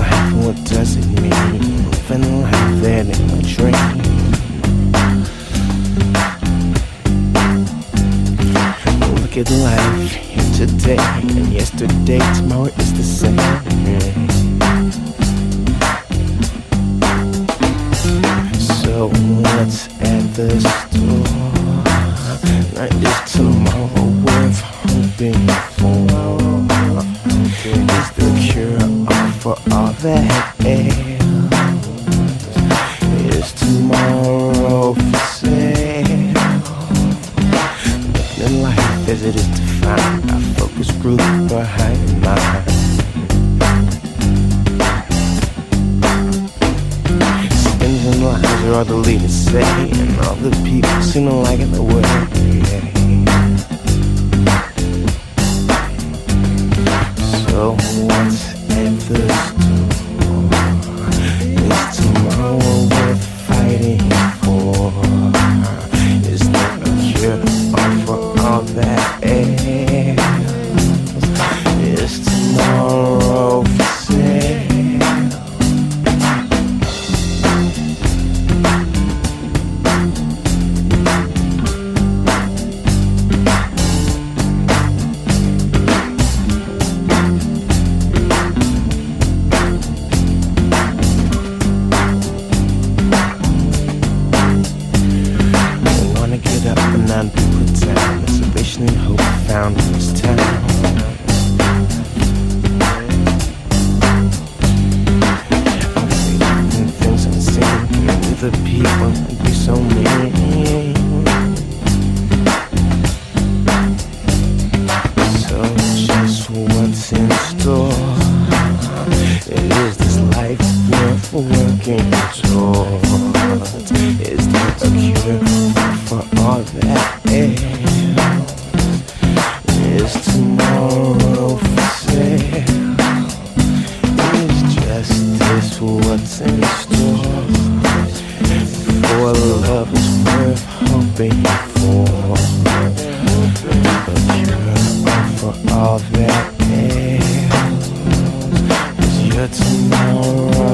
life, what does it mean? Living life that in a dream. Look at life here today and yesterday, tomorrow is the same. So what's at the store? Not just tomorrow worth hoping for. Is the cure for all that ails? Is tomorrow for sale? Living life as it is defined, our focus group behind mine. Spins and lines are all the leaders say, and all the people seem to like it the way. So what's at the store? Is tomorrow worth fighting for? Is there a cure for all that ails? Is tomorrow for sale? Get up and not be put down. The salvation and hope found in this town. And things unseen, and the people be so mean. So just what's in store? Is this life worth working towards? Is there a cure for all that ails? Is tomorrow for sale? Is justice what's in store? For love is worth hoping for. A cure for all that ails. Is your tomorrow